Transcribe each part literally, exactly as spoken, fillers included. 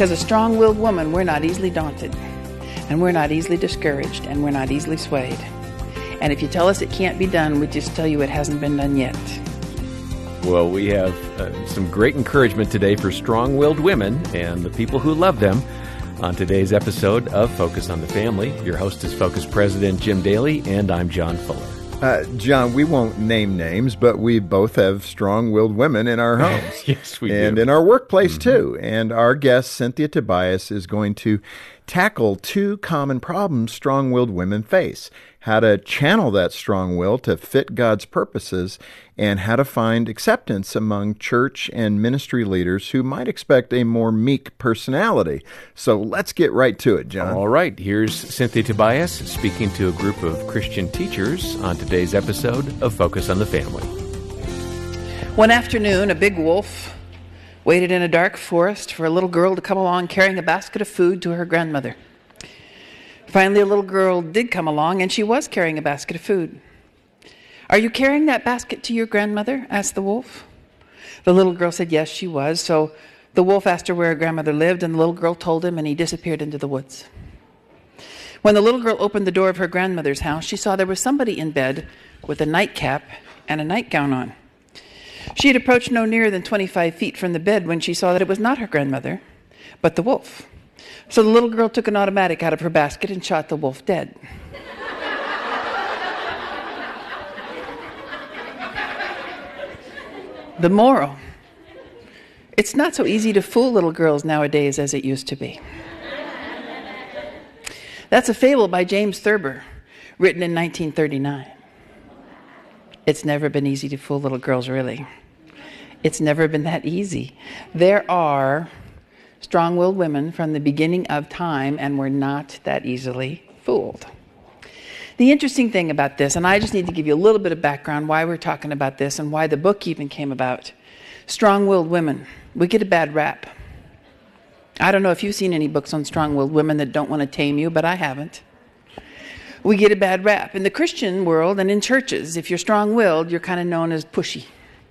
Because a strong-willed woman, we're not easily daunted, and we're not easily discouraged, and we're not easily swayed. And if you tell us it can't be done, we just tell you it hasn't been done yet. Well, we have uh, some great encouragement today for strong-willed women and the people who love them on today's episode of Focus on the Family. Your host is Focus President Jim Daly, and I'm John Fuller. Uh, John, we won't name names, but we both have strong-willed women in our homes. Yes, we and do. And in our workplace, mm-hmm. too. And our guest, Cynthia Tobias, is going to tackle two common problems strong-willed women face: how to channel that strong will to fit God's purposes, and how to find acceptance among church and ministry leaders who might expect a more meek personality. So let's get right to it, John. All right, here's Cynthia Tobias speaking to a group of Christian teachers on today's episode of Focus on the Family. One afternoon, a big wolf waited in a dark forest for a little girl to come along carrying a basket of food to her grandmother. Finally, a little girl did come along, and she was carrying a basket of food. "Are you carrying that basket to your grandmother?" asked the wolf. The little girl said yes, she was. So the wolf asked her where her grandmother lived, and the little girl told him, and he disappeared into the woods. When the little girl opened the door of her grandmother's house, she saw there was somebody in bed with a nightcap and a nightgown on. She had approached no nearer than twenty-five feet from the bed when she saw that it was not her grandmother, but the wolf. So the little girl took an automatic out of her basket and shot the wolf dead. The moral: it's not so easy to fool little girls nowadays as it used to be. That's a fable by James Thurber, written in nineteen thirty-nine. It's never been easy to fool little girls, really. It's never been that easy. There are strong-willed women from the beginning of time, and we're not that easily fooled. The interesting thing about this, and I just need to give you a little bit of background why we're talking about this and why the book even came about. Strong-willed women, we get a bad rap. I don't know if you've seen any books on strong-willed women that don't want to tame you, but I haven't. We get a bad rap. In the Christian world and in churches, if you're strong-willed, you're kind of known as pushy.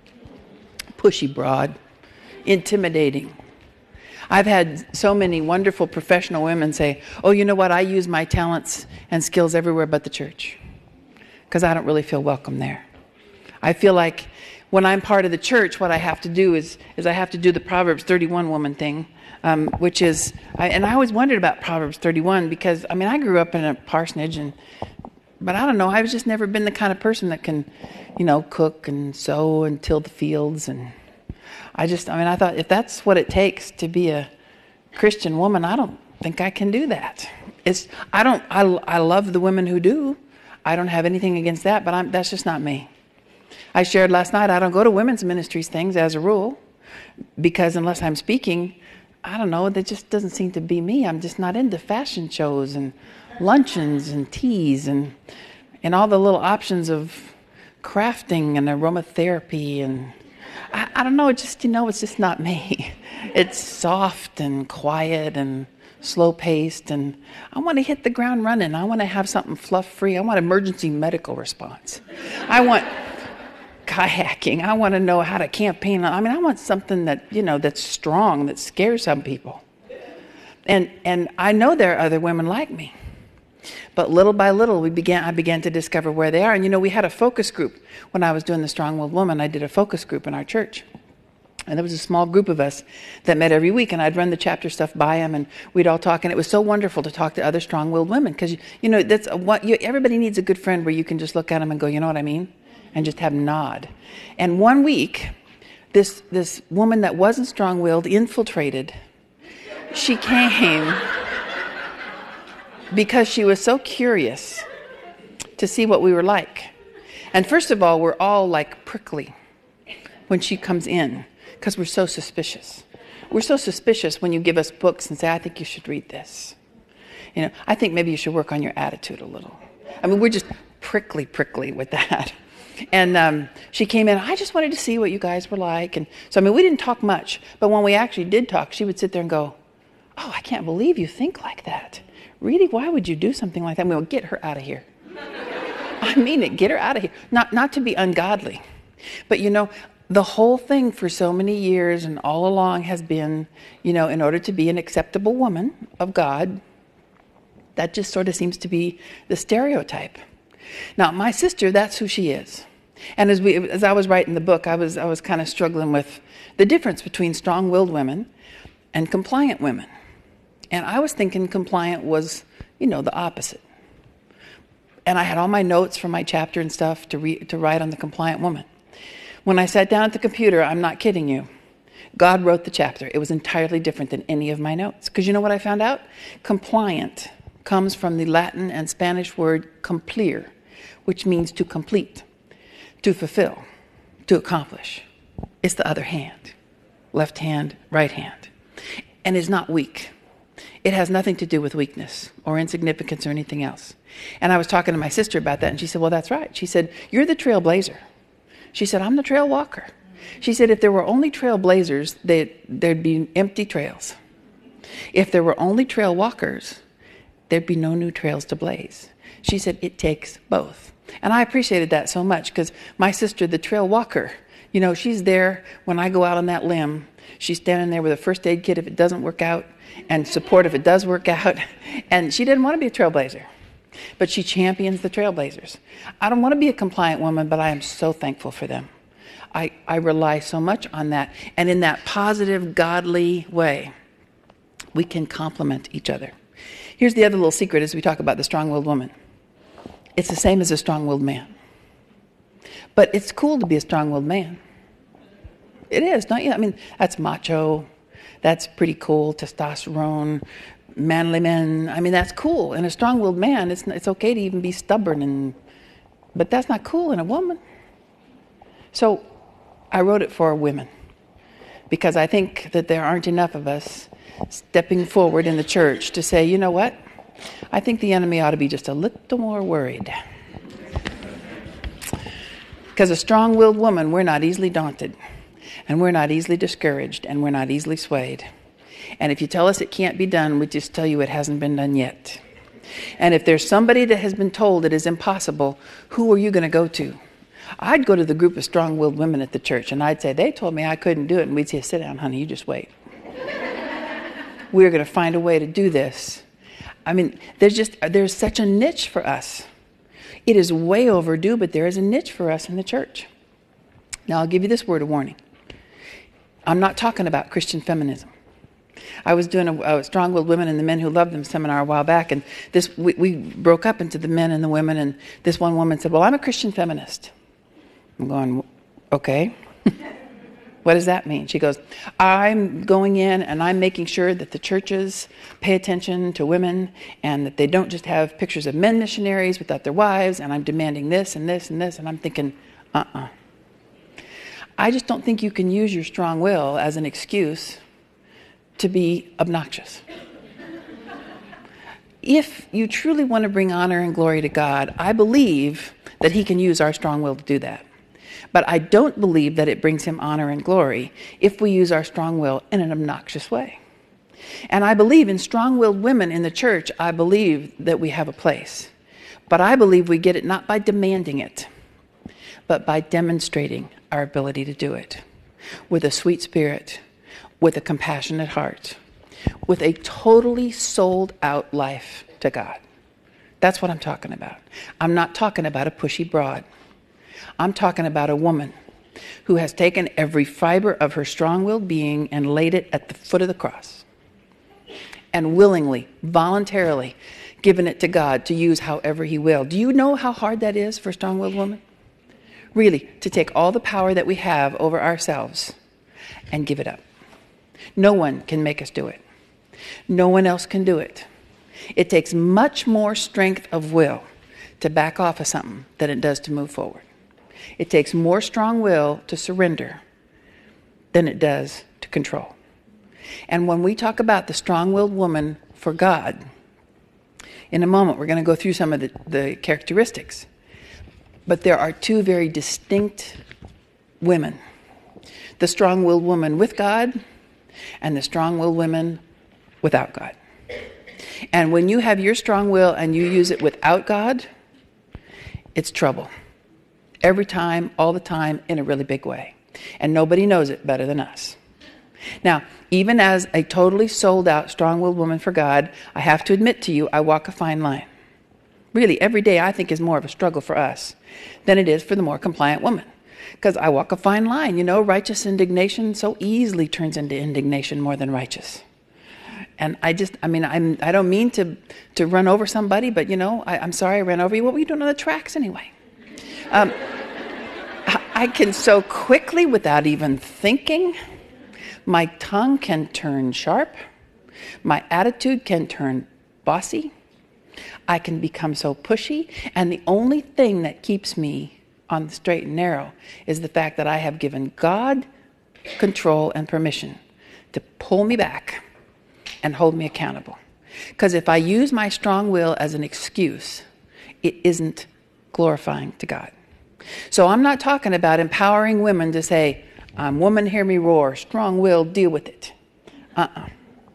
Pushy broad, intimidating. I've had so many wonderful professional women say, "Oh, you know what? I use my talents and skills everywhere but the church because I don't really feel welcome there. I feel like when I'm part of the church, what I have to do is, is I have to do the Proverbs thirty-one woman thing, um, which is, I, and I always wondered about Proverbs thirty-one because, I mean, I grew up in a parsonage, and but I don't know, I've just never been the kind of person that can, you know, cook and sew and till the fields. And I just, I mean, I thought if that's what it takes to be a Christian woman, I don't think I can do that. It's, I don't, I, I love the women who do. I don't have anything against that, but I'm, that's just not me. I shared last night, I don't go to women's ministries things as a rule, because unless I'm speaking, I don't know, that just doesn't seem to be me. I'm just not into fashion shows and luncheons and teas and and all the little options of crafting and aromatherapy, and I, I don't know, it just, you know, it's just not me. It's soft and quiet and slow-paced, and I want to hit the ground running. I want to have something fluff-free. I want emergency medical response. I want kayaking. I want to know how to campaign. I mean, I want something that, you know, that's strong, that scares some people. And and I know there are other women like me. But little by little, we began. I began to discover where they are. And, you know, we had a focus group. When I was doing the Strong-Willed Woman, I did a focus group in our church. And there was a small group of us that met every week, and I'd run the chapter stuff by them, and we'd all talk. And it was so wonderful to talk to other strong-willed women, because, you know, that's a, what you, everybody needs a good friend where you can just look at them and go, you know what I mean? And just have them nod. And one week, this this woman that wasn't strong-willed infiltrated. She came because she was so curious to see what we were like. And first of all, we're all like prickly when she comes in, because we're so suspicious. We're so suspicious when you give us books and say, I think you should read this. You know, I think maybe you should work on your attitude a little. I mean, we're just prickly, prickly with that. And um, she came in, I just wanted to see what you guys were like. And so, I mean, we didn't talk much, but when we actually did talk, she would sit there and go, oh, I can't believe you think like that. Really? Why would you do something like that? And we would get her out of here. I mean it, get her out of here. Not, not to be ungodly. But, you know, the whole thing for so many years and all along has been, you know, in order to be an acceptable woman of God, that just sort of seems to be the stereotype. Now, my sister, that's who she is. And as we, as I was writing the book, I was I was kind of struggling with the difference between strong-willed women and compliant women. And I was thinking compliant was, you know, the opposite. And I had all my notes from my chapter and stuff to re, to write on the compliant woman. When I sat down at the computer, I'm not kidding you, God wrote the chapter. It was entirely different than any of my notes. Because you know what I found out? Compliant comes from the Latin and Spanish word cumplir, which means to complete, to fulfill, to accomplish. It's the other hand, left hand, right hand, and is not weak. It has nothing to do with weakness or insignificance or anything else. And I was talking to my sister about that, and she said, well, that's right. She said, you're the trailblazer. She said, I'm the trail walker. She said, if there were only trailblazers, they, there'd be empty trails. If there were only trail walkers, there'd be no new trails to blaze. She said, it takes both. And I appreciated that so much because my sister, the trail walker, you know, she's there when I go out on that limb. She's standing there with a first aid kit if it doesn't work out and support if it does work out. And she didn't want to be a trailblazer, but she champions the trailblazers. I don't want to be a compliant woman, but I am so thankful for them. I, I rely so much on that. And in that positive, godly way, we can complement each other. Here's the other little secret as we talk about the strong-willed woman. It's the same as a strong-willed man. But it's cool to be a strong-willed man. It is, don't you? I mean, that's macho. That's pretty cool. Testosterone, manly men. I mean, that's cool. In a strong-willed man, it's it's okay to even be stubborn, and but that's not cool in a woman. So I wrote it for women because I think that there aren't enough of us stepping forward in the church to say, you know what? I think the enemy ought to be just a little more worried. Because a strong-willed woman, we're not easily daunted, and we're not easily discouraged, and we're not easily swayed. And if you tell us it can't be done, we just tell you it hasn't been done yet. And if there's somebody that has been told it is impossible, who are you going to go to? I'd go to the group of strong-willed women at the church, and I'd say, they told me I couldn't do it. And we'd say, sit down, honey, you just wait. We're going to find a way to do this. I mean, there's just, there's such a niche for us. It is way overdue, but there is a niche for us in the church. Now, I'll give you this word of warning. I'm not talking about Christian feminism. I was doing a, a Strong-Willed Women and the Men Who Love Them seminar a while back, and this we, we broke up into the men and the women, and this one woman said, well, I'm a Christian feminist. I'm going, okay. What does that mean? She goes, I'm going in and I'm making sure that the churches pay attention to women and that they don't just have pictures of men missionaries without their wives, and I'm demanding this and this and this. And I'm thinking, uh-uh. I just don't think you can use your strong will as an excuse to be obnoxious. If you truly want to bring honor and glory to God, I believe that he can use our strong will to do that. But I don't believe that it brings him honor and glory if we use our strong will in an obnoxious way. And I believe in strong-willed women in the church. I believe that we have a place. But I believe we get it not by demanding it, but by demonstrating our ability to do it with a sweet spirit, with a compassionate heart, with a totally sold-out life to God. That's what I'm talking about. I'm not talking about a pushy broad. I'm talking about a woman who has taken every fiber of her strong-willed being and laid it at the foot of the cross and willingly, voluntarily given it to God to use however he will. Do you know how hard that is for a strong-willed woman? Really, to take all the power that we have over ourselves and give it up. No one can make us do it. No one else can do it. It takes much more strength of will to back off of something than it does to move forward. It takes more strong will to surrender than it does to control. And when we talk about the strong-willed woman for God, in a moment we're going to go through some of the, the characteristics. But there are two very distinct women. The strong-willed woman with God and the strong-willed women without God. And when you have your strong will and you use it without God, it's trouble. Every time, all the time, in a really big way. And nobody knows it better than us. Now, even as a totally sold out, strong-willed woman for God, I have to admit to you, I walk a fine line. Really, every day I think is more of a struggle for us than it is for the more compliant woman. Because I walk a fine line. You know, righteous indignation so easily turns into indignation more than righteous. And I just, I mean, I'm, I don't mean to, to run over somebody, but, you know, I, I'm sorry I ran over you. What were you doing on the tracks anyway? Um, I, I can so quickly, without even thinking, my tongue can turn sharp. My attitude can turn bossy. I can become so pushy. And the only thing that keeps me on the straight and narrow is the fact that I have given God control and permission to pull me back and hold me accountable. Because if I use my strong will as an excuse, it isn't glorifying to God. So I'm not talking about empowering women to say, um, woman, hear me roar, strong will, deal with it. Uh-uh.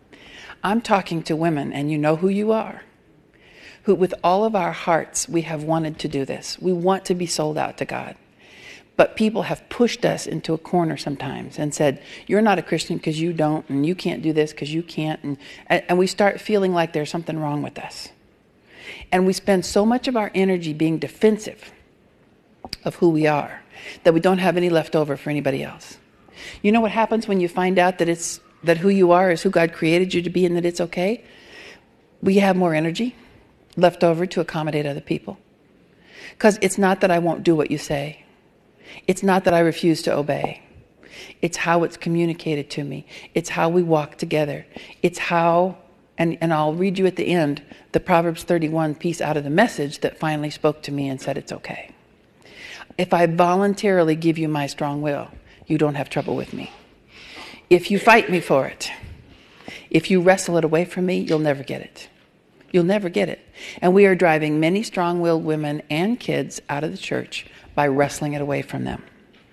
I'm talking to women, and you know who you are, who with all of our hearts, we have wanted to do this. We want to be sold out to God. But people have pushed us into a corner sometimes and said, you're not a Christian because you don't, and you can't do this because you can't. And, and we start feeling like there's something wrong with us. And we spend so much of our energy being defensive of who we are that we don't have any left over for anybody else. You know what happens when you find out that it's that who you are is who God created you to be and that it's okay? We have more energy left over to accommodate other people. Because it's not that I won't do what you say. It's not that I refuse to obey. It's how it's communicated to me. It's how we walk together. It's how, and, and I'll read you at the end, the Proverbs thirty-one piece out of the Message that finally spoke to me and said it's okay. If I voluntarily give you my strong will, you don't have trouble with me. If you fight me for it, if you wrestle it away from me, you'll never get it. You'll never get it. And we are driving many strong-willed women and kids out of the church by wrestling it away from them.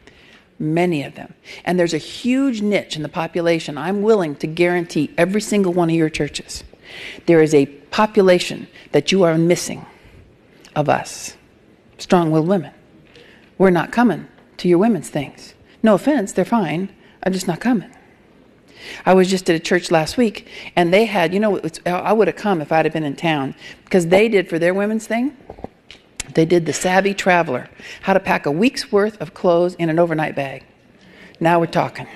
Many of them. And there's a huge niche in the population. I'm willing to guarantee every single one of your churches. There is a population that you are missing of us, strong-willed women. We're not coming to your women's things. No offense, they're fine. I'm just not coming. I was just at a church last week, and they had, you know, it's, I would have come if I'd have been in town, because they did for their women's thing, they did the Savvy Traveler, how to pack a week's worth of clothes in an overnight bag. Now we're talking.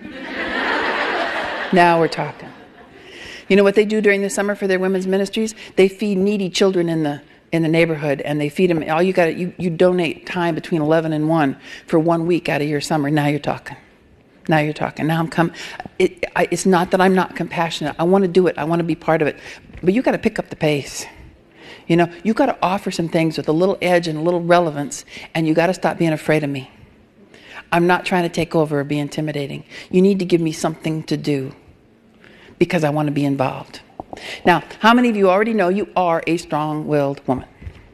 Now we're talking. You know what they do during the summer for their women's ministries? They feed needy children in the in the neighborhood, and they feed them. All you got, you you donate time between eleven and one for one week out of your summer. Now you're talking. Now you're talking. Now I'm coming. It, I, it's not that I'm not compassionate. I want to do it. I want to be part of it. But you got to pick up the pace. You know, you got to offer some things with a little edge and a little relevance, and you got to stop being afraid of me. I'm not trying to take over or be intimidating. You need to give me something to do because I want to be involved. Now, how many of you already know you are a strong-willed woman?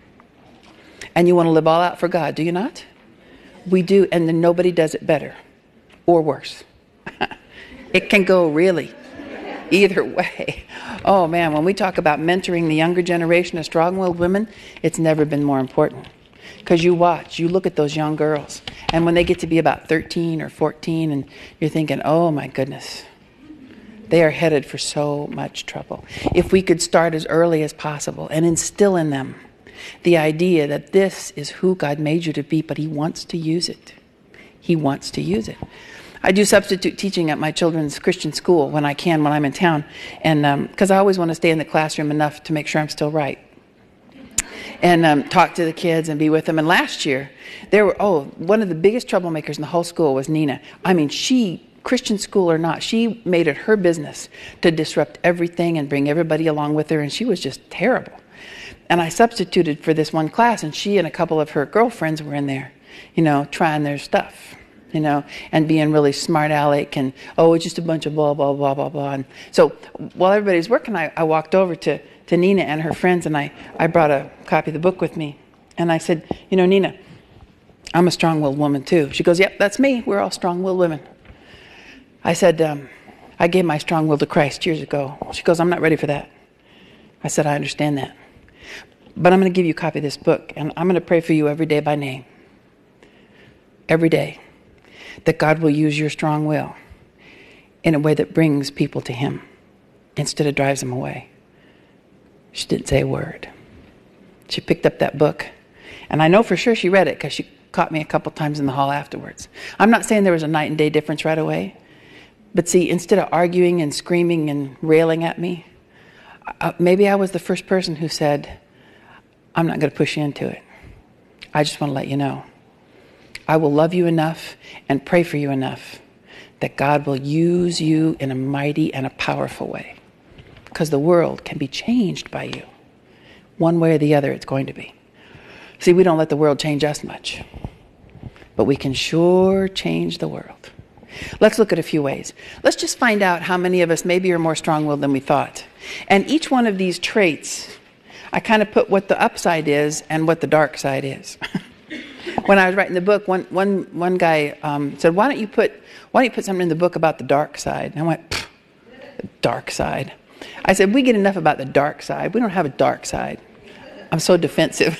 And you want to live all out for God, do you not? We do, and then nobody does it better or worse. It can go really either way. Oh man, when we talk about mentoring the younger generation of strong-willed women, it's never been more important. Because you watch, you look at those young girls, and when they get to be about thirteen or fourteen, and you're thinking, oh my goodness, they are headed for so much trouble. If we could start as early as possible and instill in them the idea that this is who God made you to be, but He wants to use it. He wants to use it. I do substitute teaching at my children's Christian school when I can, when I'm in town, and because um, I always want to stay in the classroom enough to make sure I'm still right. And um, talk to the kids and be with them. And last year, there were, oh, one of the biggest troublemakers in the whole school was Nina. I mean, she, Christian school or not, she made it her business to disrupt everything and bring everybody along with her, and she was just terrible. And I substituted for this one class, and she and a couple of her girlfriends were in there, you know, trying their stuff, you know, and being really smart aleck and, oh, it's just a bunch of blah, blah, blah, blah, blah. And so while everybody's working, I, I walked over to to Nina and her friends, and I, I brought a copy of the book with me. And I said, you know, Nina, I'm a strong-willed woman too. She goes, yep, that's me. We're all strong-willed women. I said, um, I gave my strong will to Christ years ago. She goes, I'm not ready for that. I said, I understand that. But I'm going to give you a copy of this book, and I'm going to pray for you every day by name. Every day. that God will use your strong will in a way that brings people to him instead of drives them away. She didn't say a word. She picked up that book, and I know for sure she read it because she caught me a couple times in the hall afterwards. I'm not saying there was a night and day difference right away, but see, instead of arguing and screaming and railing at me, uh, maybe I was the first person who said, I'm not going to push you into it. I just want to let you know. I will love you enough and pray for you enough that God will use you in a mighty and a powerful way. Because the world can be changed by you. One way or the other, it's going to be. See, we don't let the world change us much. But we can sure change the world. Let's look at a few ways. Let's just find out how many of us maybe are more strong-willed than we thought. And each one of these traits, I kind of put what the upside is and what the dark side is. When I was writing the book, one, one, one guy um, said, why don't you put why don't you put something in the book about the dark side? And I went, the dark side. I said, we get enough about the dark side. We don't have a dark side. I'm so defensive.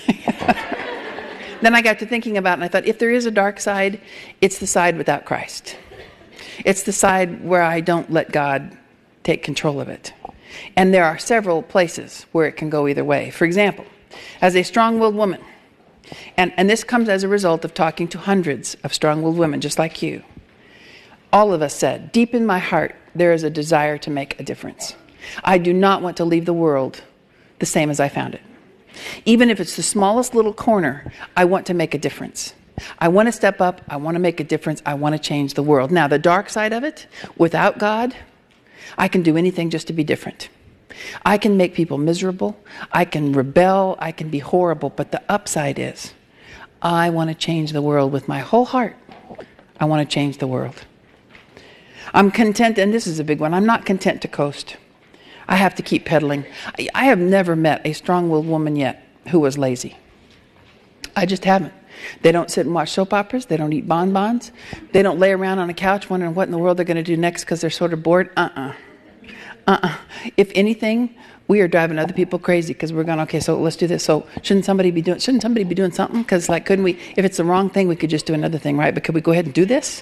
Then I got to thinking about it, and I thought, if there is a dark side, it's the side without Christ. It's the side where I don't let God take control of it. And there are several places where it can go either way. For example, as a strong-willed woman, and, and this comes as a result of talking to hundreds of strong-willed women just like you, all of us said, deep in my heart, there is a desire to make a difference. I do not want to leave the world the same as I found it. Even if it's the smallest little corner, I want to make a difference. I want to step up. I want to make a difference. I want to change the world. Now, the dark side of it, without God, I can do anything just to be different. I can make people miserable. I can rebel. I can be horrible. But the upside is, I want to change the world with my whole heart. I want to change the world. I'm content, and this is a big one, I'm not content to coast. I have to keep pedaling. I, I have never met a strong-willed woman yet who was lazy. I just haven't. They don't sit and watch soap operas. They don't eat bonbons. They don't lay around on a couch wondering what in the world they're going to do next because they're sort of bored. Uh-uh. Uh-uh. If anything, we are driving other people crazy because we're going, okay, so let's do this. So shouldn't somebody be doing, shouldn't somebody be doing something? Because like, couldn't we, if it's the wrong thing, we could just do another thing, right? But could we go ahead and do this?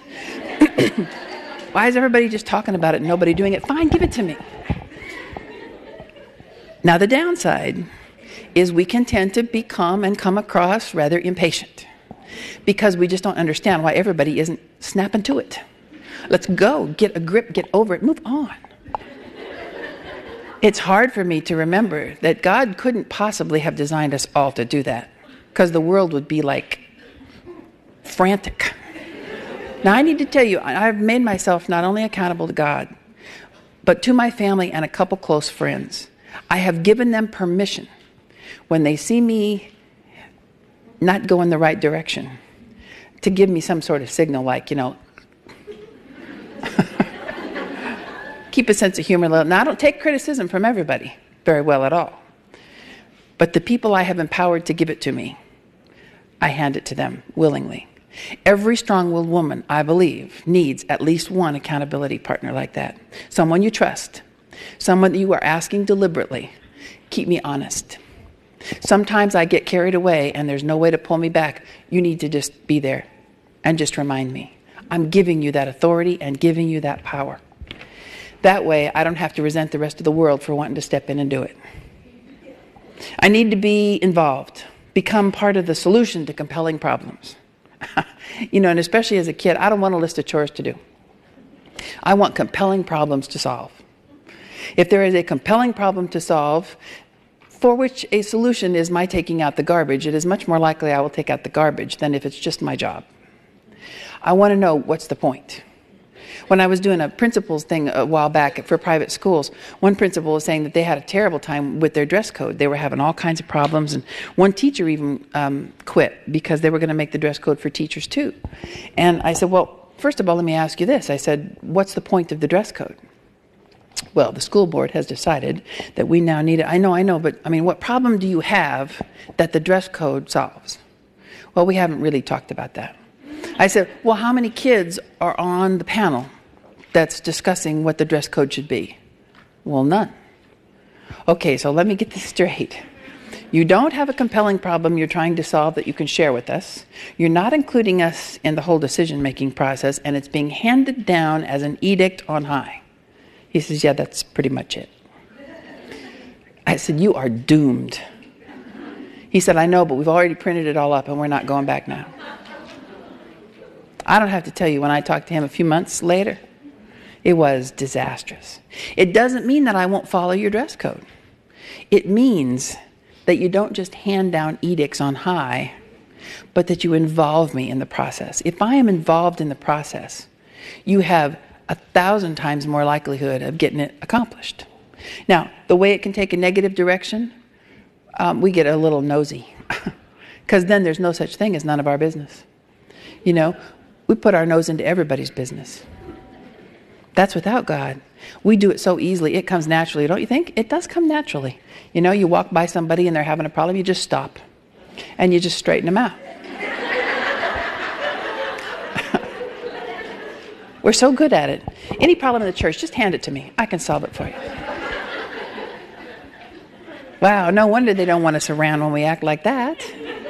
Why is everybody just talking about it and nobody doing it? Fine, give it to me. Now, the downside is we can tend to become and come across rather impatient because we just don't understand why everybody isn't snapping to it. Let's go, get a grip, get over it, move on. It's hard for me to remember that God couldn't possibly have designed us all to do that because the world would be like frantic. Now, I need to tell you, I've made myself not only accountable to God, but to my family and a couple close friends. I have given them permission when they see me not go in the right direction to give me some sort of signal like, you know, keep a sense of humor. Now, I don't take criticism from everybody very well at all. But the people I have empowered to give it to me, I hand it to them willingly. Every strong-willed woman, I believe, needs at least one accountability partner like that. Someone you trust. Someone that you are asking deliberately, keep me honest. Sometimes I get carried away and there's no way to pull me back. You need to just be there and just remind me. I'm giving you that authority and giving you that power. That way, I don't have to resent the rest of the world for wanting to step in and do it. I need to be involved, become part of the solution to compelling problems. You know, and especially as a kid, I don't want a list of chores to do. I want compelling problems to solve. If there is a compelling problem to solve, for which a solution is my taking out the garbage, it is much more likely I will take out the garbage than if it's just my job. I want to know what's the point. When I was doing a principals thing a while back for private schools, one principal was saying that they had a terrible time with their dress code. They were having all kinds of problems, and one teacher even um, quit because they were going to make the dress code for teachers too. And I said, well, first of all, let me ask you this. I said, what's the point of the dress code? Well, the school board has decided that we now need it. I know, I know, but I mean, what problem do you have that the dress code solves? Well, we haven't really talked about that. I said, well, how many kids are on the panel that's discussing what the dress code should be? Well, none. Okay, so let me get this straight. You don't have a compelling problem you're trying to solve that you can share with us. You're not including us in the whole decision-making process, and it's being handed down as an edict on high. He says, yeah, that's pretty much it. I said, you are doomed. He said, I know, but we've already printed it all up, and we're not going back now. I don't have to tell you, when I talked to him a few months later, it was disastrous. It doesn't mean that I won't follow your dress code. It means that you don't just hand down edicts on high, but that you involve me in the process. If I am involved in the process, you have a thousand times more likelihood of getting it accomplished. Now, the way it can take a negative direction, um, we get a little nosy, because then there's no such thing as none of our business. You know, we put our nose into everybody's business. That's without God. We do it so easily. It comes naturally, don't you think? It does come naturally. You know, you walk by somebody and they're having a problem, you just stop. And you just straighten them out. We're so good at it. Any problem in the church, just hand it to me. I can solve it for you. Wow, no wonder they don't want us around when we act like that.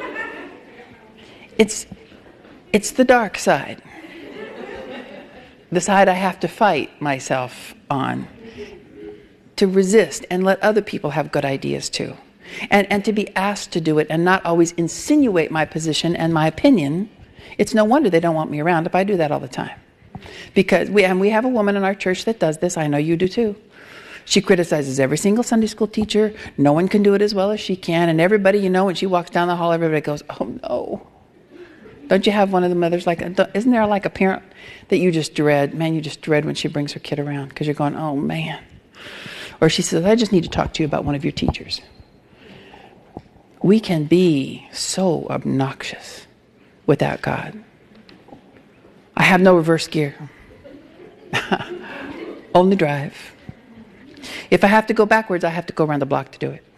It's, it's the dark side. The side I have to fight myself on, to resist and let other people have good ideas too. And, and to be asked to do it and not always insinuate my position and my opinion. It's no wonder they don't want me around if I do that all the time. Because we, and we have a woman in our church that does this. I know you do too. She criticizes every single Sunday school teacher. No one can do it as well as she can. And everybody, you know, when she walks down the hall, everybody goes, oh no. Don't you have one of the mothers like, isn't there like a parent that you just dread? Man, you just dread when she brings her kid around because you're going, oh man. Or she says, I just need to talk to you about one of your teachers. We can be so obnoxious without God. I have no reverse gear. Only drive. If I have to go backwards, I have to go around the block to do it.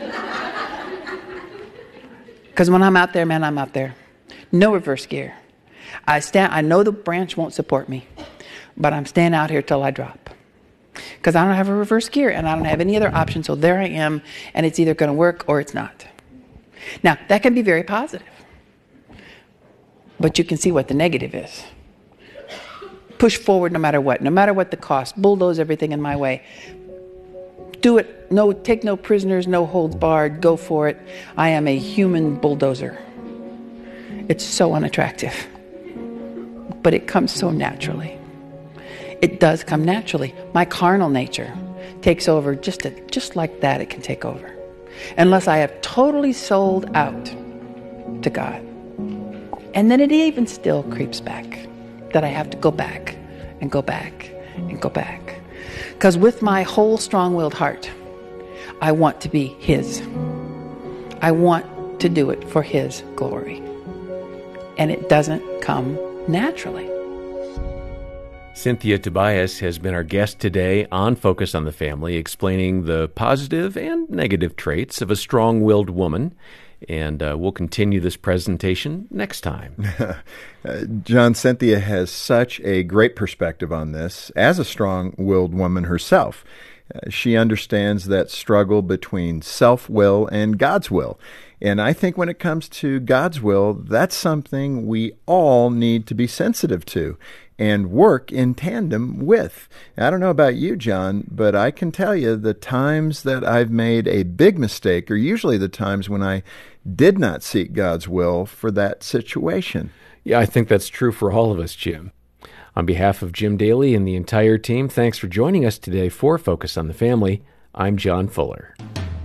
Because when I'm out there, man, I'm out there. No reverse gear. I stand. I know the branch won't support me, but I'm staying out here till I drop. Because I don't have a reverse gear and I don't have any other option, so there I am, and it's either going to work or it's not. Now, that can be very positive, but you can see what the negative is. Push forward no matter what, no matter what the cost, bulldoze everything in my way. Do it, no, take no prisoners, no holds barred, go for it. I am a human bulldozer. It's so unattractive, but it comes so naturally. It does come naturally. My carnal nature takes over just, a, just like that. It can take over. Unless I have totally sold out to God. And then it even still creeps back. That I have to go back and go back and go back. Because with my whole strong-willed heart, I want to be His. I want to do it for His glory. And it doesn't come naturally. Cynthia Tobias has been our guest today on Focus on the Family, explaining the positive and negative traits of a strong-willed woman. And uh, we'll continue this presentation next time. uh, John, Cynthia has such a great perspective on this as a strong-willed woman herself. Uh, she understands that struggle between self-will and God's will. And I think when it comes to God's will, that's something we all need to be sensitive to and work in tandem with. I don't know about you, John, but I can tell you the times that I've made a big mistake are usually the times when I did not seek God's will for that situation. Yeah, I think that's true for all of us, Jim. On behalf of Jim Daly and the entire team, thanks for joining us today for Focus on the Family. I'm John Fuller.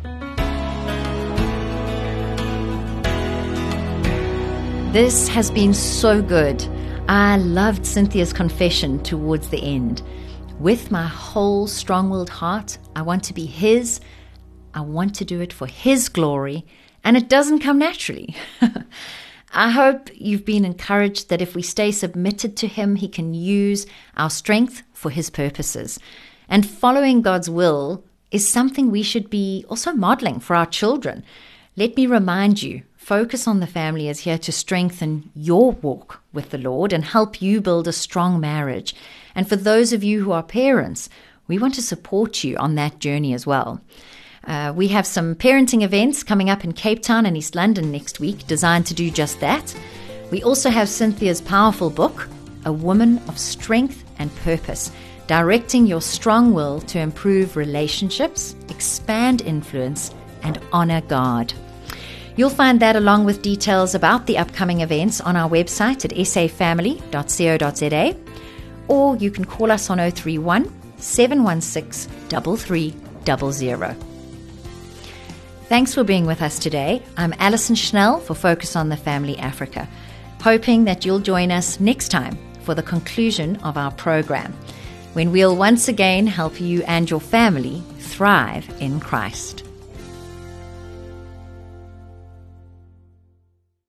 This has been so good. I loved Cynthia's confession towards the end. With my whole strong-willed heart, I want to be His. I want to do it for His glory, and it doesn't come naturally. I hope you've been encouraged that if we stay submitted to Him, He can use our strength for His purposes. And following God's will is something we should be also modeling for our children. Let me remind you, Focus on the Family is here to strengthen your walk with the Lord and help you build a strong marriage. And for those of you who are parents, we want to support you on that journey as well. Uh, we have some parenting events coming up in Cape Town and East London next week designed to do just that. We also have Cynthia's powerful book, A Woman of Strength and Purpose, directing your strong will to improve relationships, expand influence, and honor God. You'll find that along with details about the upcoming events on our website at s a family dot co dot z a, or you can call us on oh three one, seven one six, three three zero zero. Thanks for being with us today. I'm Alison Schnell for Focus on the Family Africa, hoping that you'll join us next time for the conclusion of our program, when we'll once again help you and your family thrive in Christ.